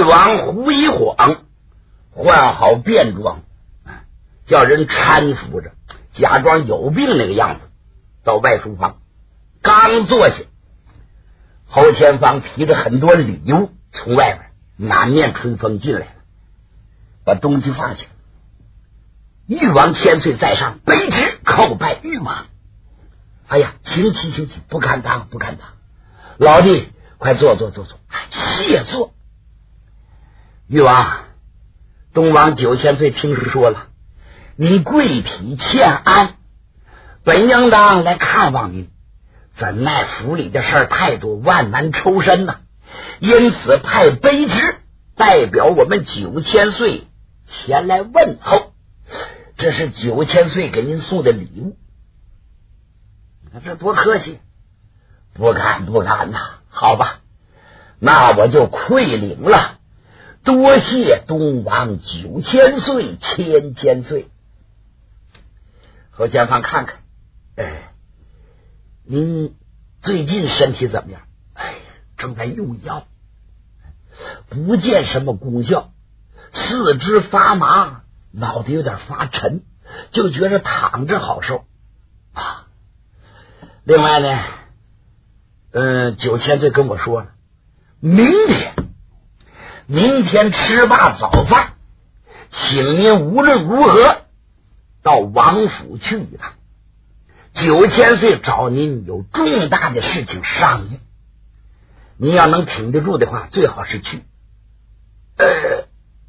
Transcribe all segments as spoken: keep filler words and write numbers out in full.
王胡一晃换好便装，叫人搀扶着，假装有病那个样子，到外书房。刚坐下，侯前方提着很多礼物从外边南面春风进来了，把东西放下。玉王千岁在上，卑职叩拜玉王。哎呀，请起请起，不敢当不敢当，老弟快坐坐坐坐，谢坐。玉王，东王九千岁听说了，您贵体欠安，本应当来看望您，怎奈府里的事儿太多，万难抽身呐、啊，因此派卑职代表我们九千岁前来问候，这是九千岁给您送的礼物。这多客气，不敢不敢呐、啊，好吧，那我就愧领了，多谢东王九千岁千千岁。侯前方看看，哎，您最近身体怎么样？哎，正在用药，不见什么功效，四肢发麻，脑袋有点发沉，就觉得躺着好受啊。另外呢，嗯，九千岁跟我说了，明天明天吃罢早饭，请您无论如何到王府去一趟。九千岁找您有重大的事情商议，您要能挺得住的话，最好是去。呃，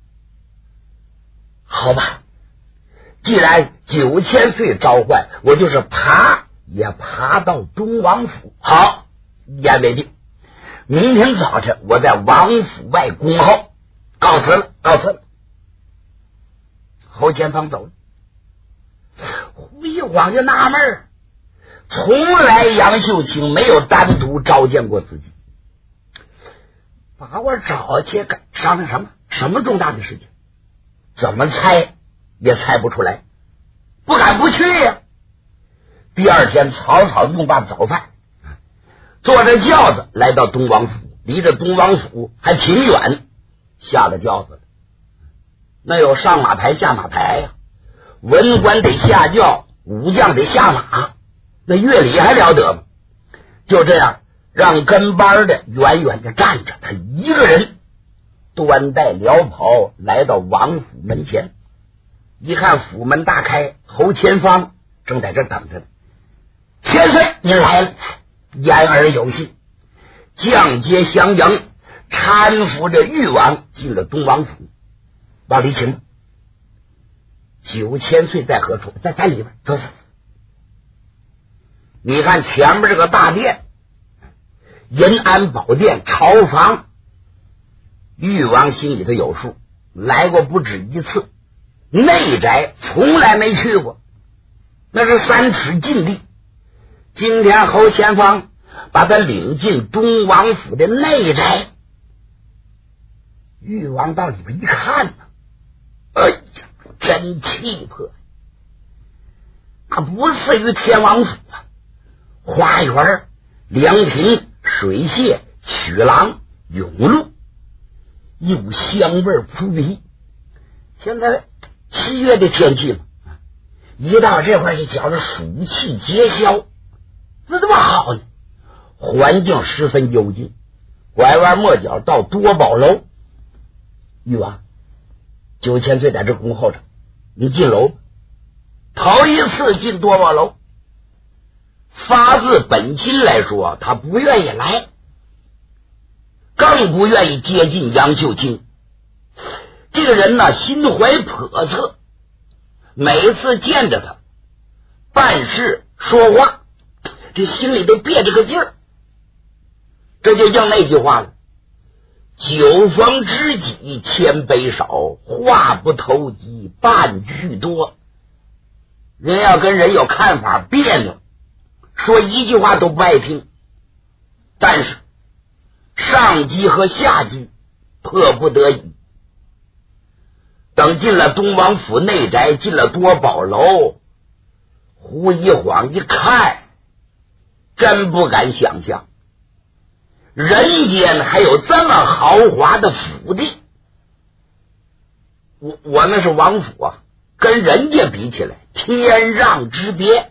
好吧，既然九千岁召唤，我就是爬也爬到东王府。好，一言为定。明天早晨我在王府外恭候，告辞了，告辞了。侯前方走了。胡一晃就纳闷儿，从来杨秀清没有单独召见过自己，把我找去商量什么什么重大的事情，怎么猜也猜不出来，不敢不去呀、啊。第二天草草用罢早饭，坐着轿子来到东王府，离着东王府还挺远，下了轿子，那有上马台下马台呀、啊，文官得下轿，武将得下马，那乐理还了得吗？就这样让跟班的远远的站着，他一个人端带辽袍来到王府门前，一看府门大开，侯前方正在这等着呢。千岁您来了，言而有信，将阶相迎，搀扶着誉王进了东王府。往里请。九千岁在何处？在在里边，走走。你看前面这个大殿，银安宝殿朝房，誉王心里头有数，来过不止一次，内宅从来没去过，那是三尺禁地。今天侯前方把他领进东王府的内宅，誉王到里边一看呢，哎呀，真气魄，那不次于天王府啊！花园、凉亭、水榭、曲廊、甬路，一股香味扑鼻。现在七月的天气嘛，一到这块就觉着暑气结消，怎么好呢？环境十分幽静，拐弯抹角到多宝楼。誉王，九千岁在这恭候着，你进楼。头一次进多宝楼，发自本心来说，他不愿意来，更不愿意接近杨秀清。这个人呢，心怀叵测，每次见着他办事说话，这心里都憋着个劲儿。这就应那句话了，酒逢知己千杯少，话不投机半句多。人要跟人有看法别扭，说一句话都不爱听，但是上级和下级迫不得已。等进了东王府内宅，进了多宝楼，胡一晃一看，真不敢想象人间还有这么豪华的府邸。 我我那是王府啊，跟人家比起来天壤之别。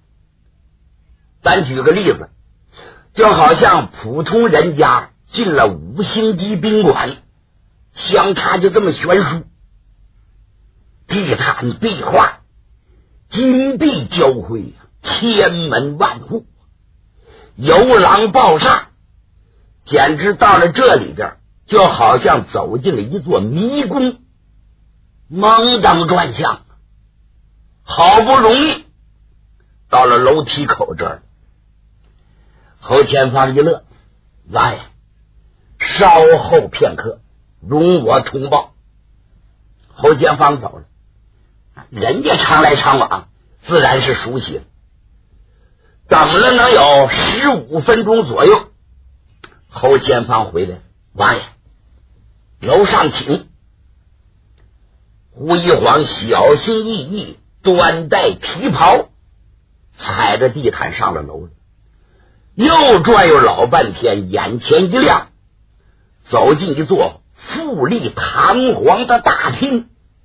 咱举个例子，就好像普通人家进了五星级宾馆，相差就这么悬殊。地毯壁画，金碧交辉，千门万户，游廊爆煞，简直到了这里边就好像走进了一座迷宫，蒙当转向。好不容易到了楼梯口这儿，侯前方一乐，来，稍后片刻，容我通报。侯前方走了，人家常来常往，自然是熟悉了。等了能有十五分钟左右，侯前方回来了，王爷，楼上请。胡一晃小心翼翼端带皮袍，踩着地毯上了楼了，又转悠老半天，眼前一亮，走进一座富丽堂皇的大厅。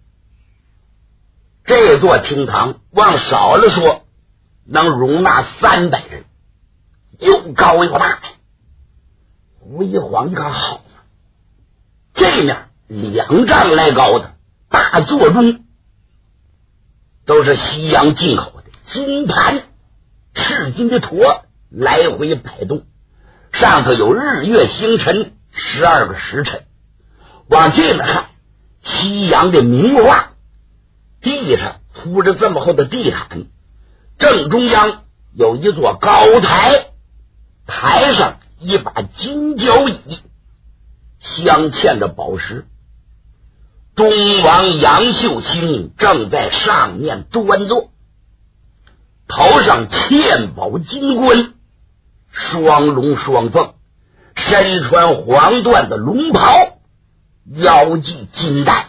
这座厅堂往少了说能容纳三百人，又高又大。胡一晃一看，好了，这面两丈来高的大座中都是西洋进口的金盘，赤金的驼来回摆动，上头有日月星辰十二个时辰。往这边看，西洋的名画，地上铺着这么厚的地毯，正中央有一座高台，台上一把金交椅，镶嵌着宝石。东王杨秀清正在上面端坐，头上嵌宝金冠，双龙双凤，身穿黄缎的龙袍，腰系金带，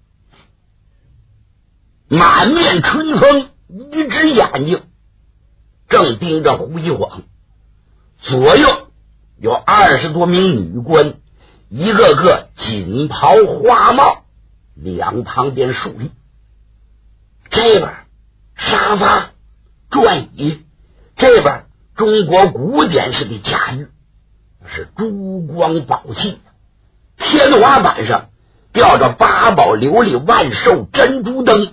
满面春风，一只眼睛正盯着胡一晃。左右有二十多名女官，一个个锦袍花帽，两旁边竖立。这边沙发转椅，这边中国古典式的家具，是珠光宝气。天花板上吊着八宝琉璃万寿珍珠灯。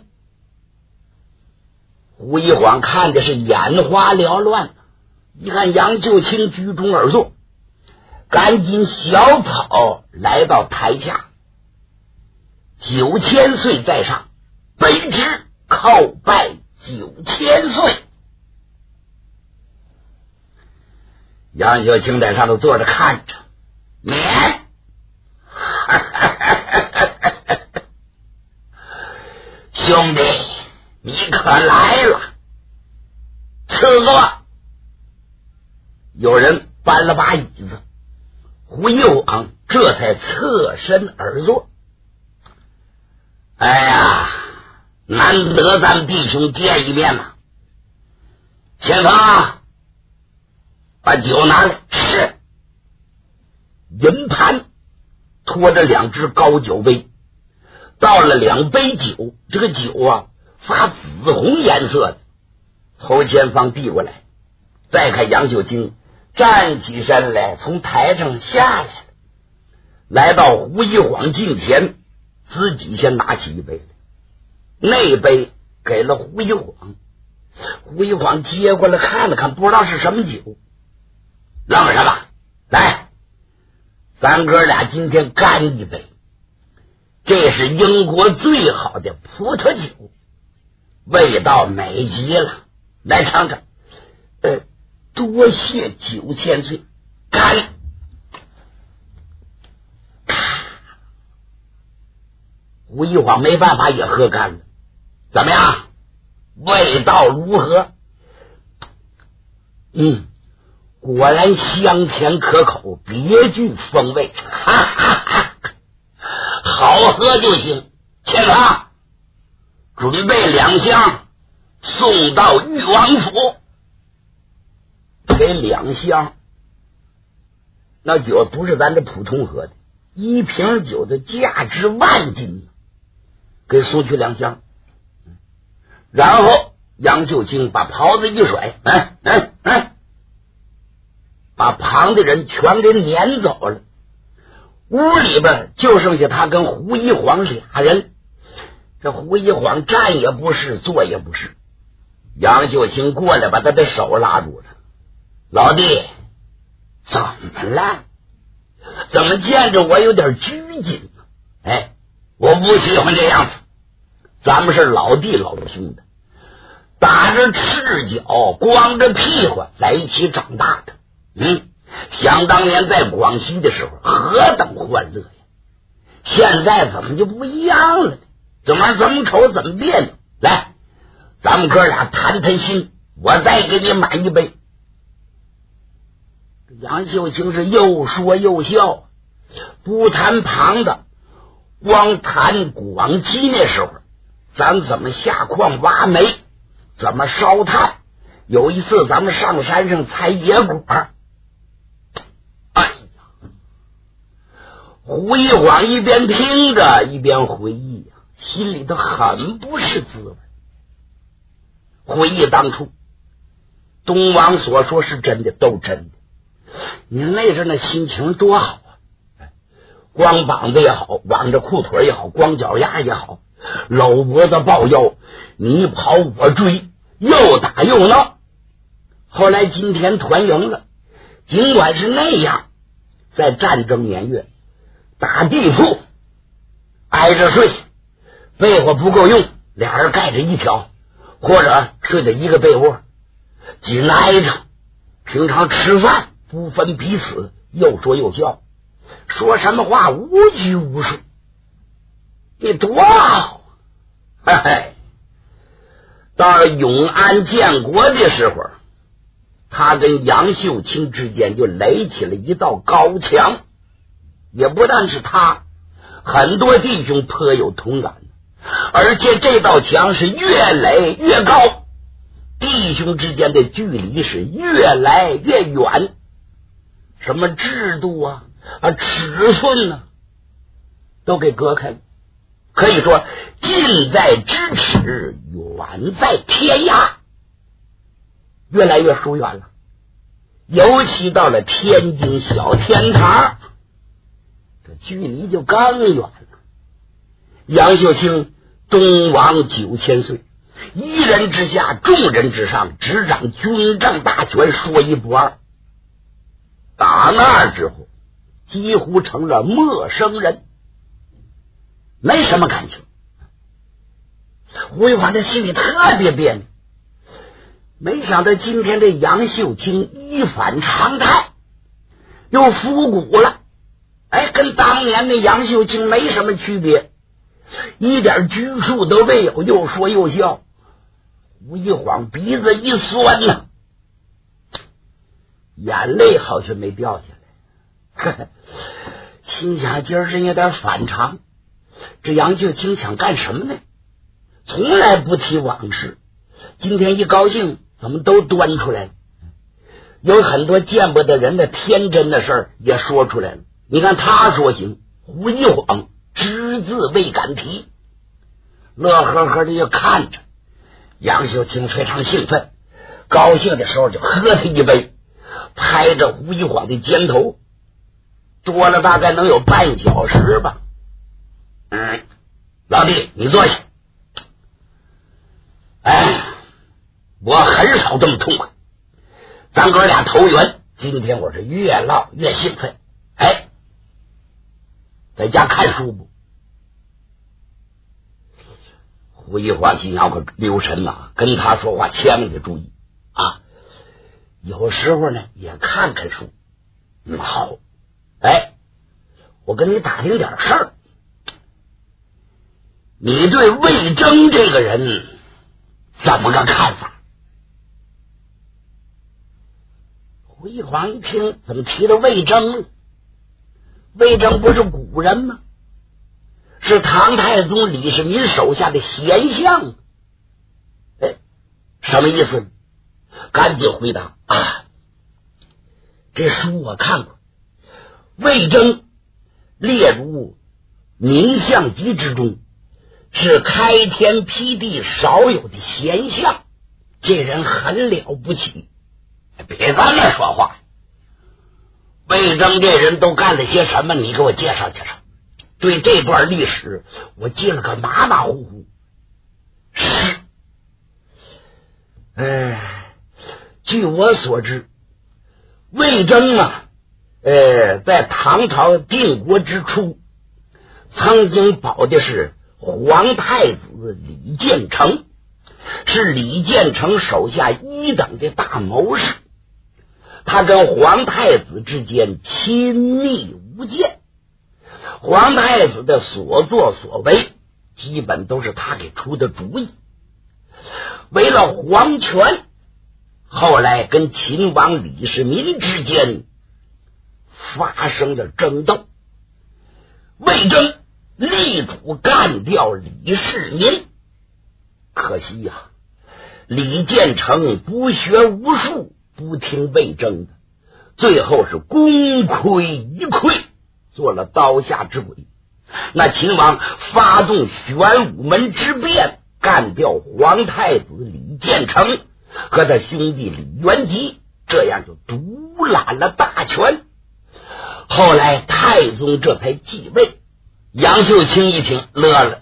胡一晃看的是眼花缭乱，一看杨秀清居中而坐，赶紧小跑来到台下，九千岁在上，卑职叩拜九千岁。杨秀清在上头坐着看着，免兄弟，你可来了，赐座。有人搬了把椅子，胡一晃这才侧身而坐。哎呀，难得咱弟兄见一面呐！前方把酒拿来。是。银盘拖着两只高酒杯，倒了两杯酒，这个酒啊发紫红颜色的。侯前方递过来，再看杨秀清站起身来，从台上下来了，来到胡一晃近前，自己先拿起一杯来，那杯给了胡一晃。胡一晃接过来看了看，不知道是什么酒。愣什么？来，咱哥俩今天干一杯，这是英国最好的葡萄酒，味道美极了，来尝尝。呃，多谢九千岁，干！胡一晃没办法也喝干了。怎么样？味道如何？嗯，果然香甜可口，别具风味，哈哈哈！好喝就行。前方准备两箱，送到裕王府。给两箱，那酒不是咱这普通喝的，一瓶酒的价值万金。 给送去两箱。然后杨秀清把袍子一甩，哎哎哎，把旁的人全给撵走了。屋里边就剩下他跟胡一晃俩人。这胡一晃站也不是，坐也不是。杨秀清过来把他的手拉住了。老弟，怎么了？怎么见着我有点拘谨呢？哎，我不喜欢这样子。咱们是老弟老兄的，打着赤脚光着屁股在一起长大的。嗯，想当年在广西的时候何等欢乐呀！现在怎么就不一样了呢？怎么怎么瞅怎么别扭？来，咱们哥俩谈谈心，我再给你买一杯。杨秀清是又说又笑，不谈旁的，光谈广西那时候，咱怎么下矿挖煤，怎么烧炭。有一次咱们上山上采野果，哎呀，胡一晃一边听着一边回忆呀、啊，心里头很不是滋味。回忆当初东王所说是真的，都真的。你那阵那心情多好啊！光膀子也好，挽着裤腿也好，光脚丫也好，搂脖子抱腰，你跑我追，又打又闹。后来今天团赢了，尽管是那样，在战争年月打地铺，挨着睡，被窝不够用，俩人盖着一条，或者睡在一个被窝，紧挨着。平常吃饭不分彼此，又说又笑，说什么话无拘无束，这多好！嘿嘿，到了永安建国的时候，他跟杨秀清之间就垒起了一道高墙。也不但是他，很多弟兄颇有同感，而且这道墙是越垒越高，弟兄之间的距离是越来越远。什么制度啊啊尺寸啊都给隔开了，可以说近在咫尺，远在天涯，越来越疏远了。尤其到了天津小天堂，这距离就更远了。杨秀清东王九千岁，一人之下，众人之上，执掌军政大权，说一不二。打那之后，几乎成了陌生人，没什么感情。胡一晃这心里特别别扭，没想到今天这杨秀清一反常态，又复古了。哎，跟当年的杨秀清没什么区别，一点拘束都没有，又说又笑。胡一晃鼻子一酸呢、啊，眼泪好像没掉下来，呵呵，心想今儿真有点反常。这杨秀清想干什么呢？从来不提往事，今天一高兴怎么都端出来了。有很多见不得人的天真的事儿也说出来了。你看他说行，胡一晃只字未敢提，乐呵呵的就看着。杨秀清非常兴奋，高兴的时候就喝他一杯，拍着胡一晃的肩头，多了大概能有半小时吧。嗯，老弟你坐下。哎，我很少这么痛快，咱哥俩投缘，今天我是越唠越兴奋。哎，在家看书不？胡一晃心要可留神呐、啊，跟他说话千万得注意啊！有时候呢也看看书。嗯，好。哎，我跟你打听点事儿，你对魏征这个人怎么个看法？胡一晃一听，怎么提到魏征了？魏征不是古人吗？是唐太宗李世民手下的贤相。哎，什么意思？赶紧回答啊！这书我看过，魏征列入名相集之中， 是开天辟地少有的贤相，这人很了不起。别咱们说话，魏征这人都干了些什么？你给我介绍介绍。对这段历史我记了个马马虎虎。是，哎，据我所知，魏征啊，呃，在唐朝定国之初，曾经保的是皇太子李建成，是李建成手下一等的大谋士。他跟皇太子之间亲密无间，皇太子的所作所为基本都是他给出的主意。为了皇权，后来跟秦王李世民之间发生了争斗，魏征力主干掉李世民。可惜呀、啊，李建成不学无术，不听魏征的，最后是功亏一篑，做了刀下之鬼。那秦王发动玄武门之变，干掉皇太子李建成和他兄弟李元吉，这样就独揽了大权。后来太宗这才继位，杨秀清一听乐了，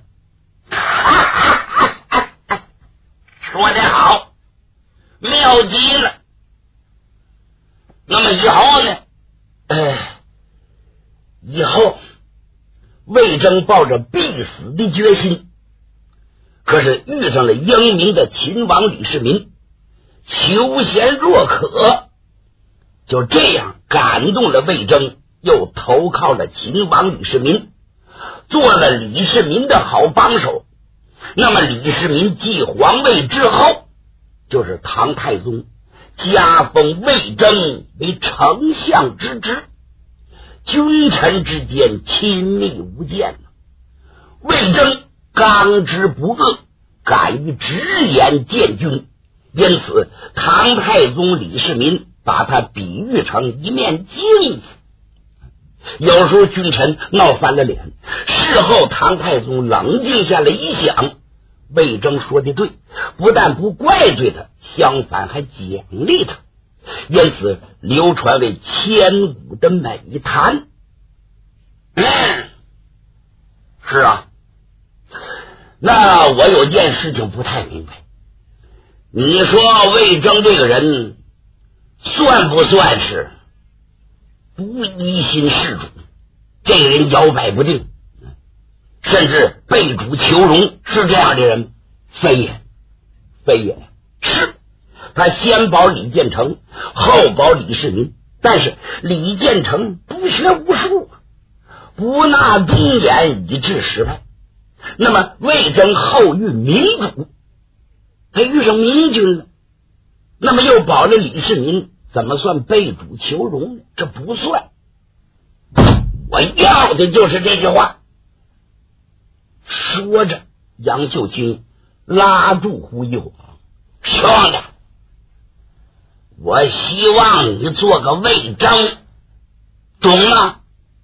说得好，妙极了。那么以后呢？哎，以后魏征抱着必死的决心，可是遇上了英明的秦王李世民，求贤若渴，就这样感动了魏征，又投靠了秦王李世民，做了李世民的好帮手。那么李世民继皇位之后，就是唐太宗加封魏征为丞相之职，君臣之间亲密无间。魏征刚直不阿，敢于直言见君，因此唐太宗李世民把他比喻成一面镜子。有时候君臣闹翻了脸，事后唐太宗冷静下来一想，魏征说的对，不但不怪罪他，相反还奖励他，因此流传为千古的美谈。嗯，是啊，那我有件事情不太明白，你说魏征这个人算不算是不依心事主？这个人摇摆不定，甚至背主求荣，是这样的人？非也，非也，是他先保李建成，后保李世民，但是李建成不学无术，不纳忠言，以致失败。那么魏征后遇明主，他遇上明君了，那么又保了李世民，怎么算背主求荣呢？这不算。我要的就是这句话。说着，杨秀清拉住胡一晃，兄弟，我希望你做个魏征，懂吗？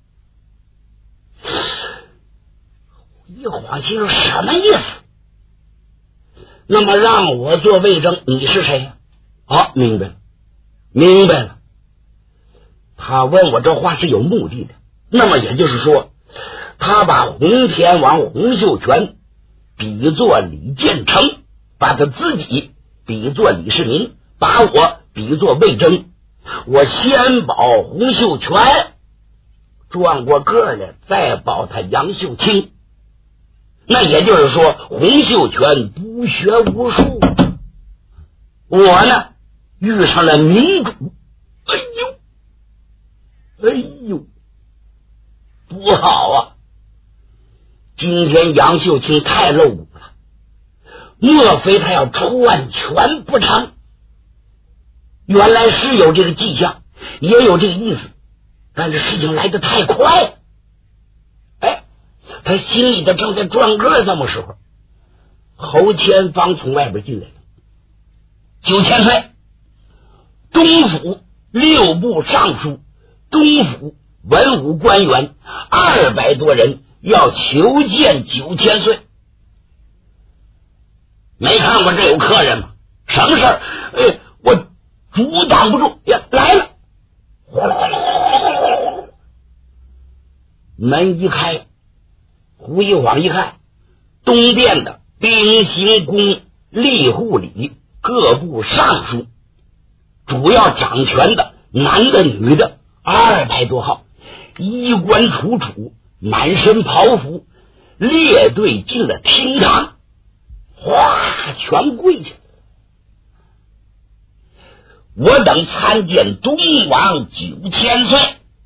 胡一晃心说什么意思？那么让我做魏征，你是谁呀？啊，明白了，明白了。他问我这话是有目的的，那么也就是说，他把洪天王洪秀全比作李建成，把他自己比作李世民，把我比作魏征。我先保洪秀全，转过个来再保他杨秀清。那也就是说，洪秀全不学无术，我呢遇上了民主。哎呦，哎呦，不好啊！今天杨秀清太露骨了，莫非他要篡权不成？原来是有这个迹象，也有这个意思，但是事情来得太快。哎，他心里头正在转个，这么时候，侯千芳从外边进来了。九千岁，东府六部尚书，东府文武官员二百多人要求见九千岁。 没看过这有客人吗？什么事儿？哎，我阻挡不住呀，来了！门一开，胡一晃一看，东殿的兵刑宫吏户礼各部尚书，主要掌权的男的女的二百多号，衣冠楚楚，满身袍服，列队进了厅堂，哗，全跪下。我等参见东王九千岁。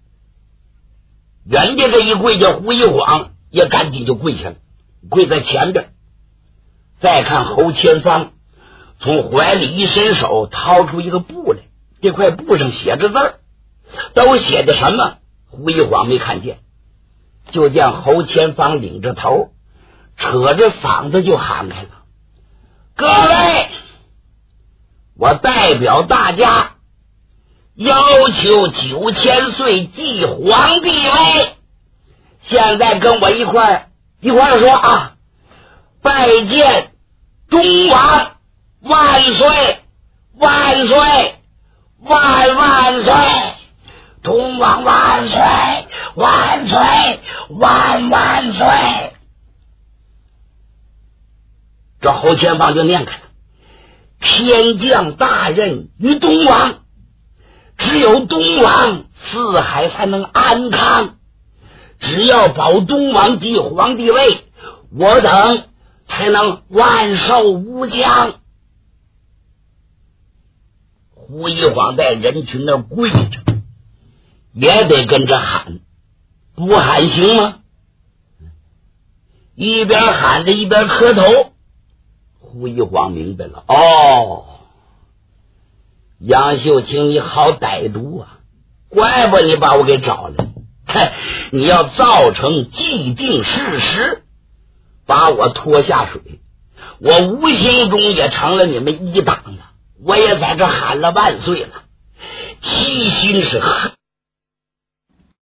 人家这一跪下，胡一晃也赶紧就跪下了，跪在前边。再看侯千芳从怀里一伸手，掏出一个布来，这块布上写着字儿，都写的什么胡一晃没看见，就见侯千芳领着头，扯着嗓子就喊开了：各位，我代表大家要求九千岁继皇帝位，现在跟我一块儿一块儿说啊，拜见东王万岁万岁万万岁，东王万岁万岁万万岁。这侯千芳就念开了：天降大任于东王，只有东王四海才能安康，只要保东王继皇帝位，我等才能万寿无疆。胡一晃在人群那跪着，也得跟着喊，不喊行吗？一边喊着一边磕头。胡一晃明白了，哦，杨秀清你好歹毒啊，怪不你把我给找来，嘿，你要造成既定事实，把我拖下水，我无形中也成了你们一党了，我也在这喊了万岁了，其心是恨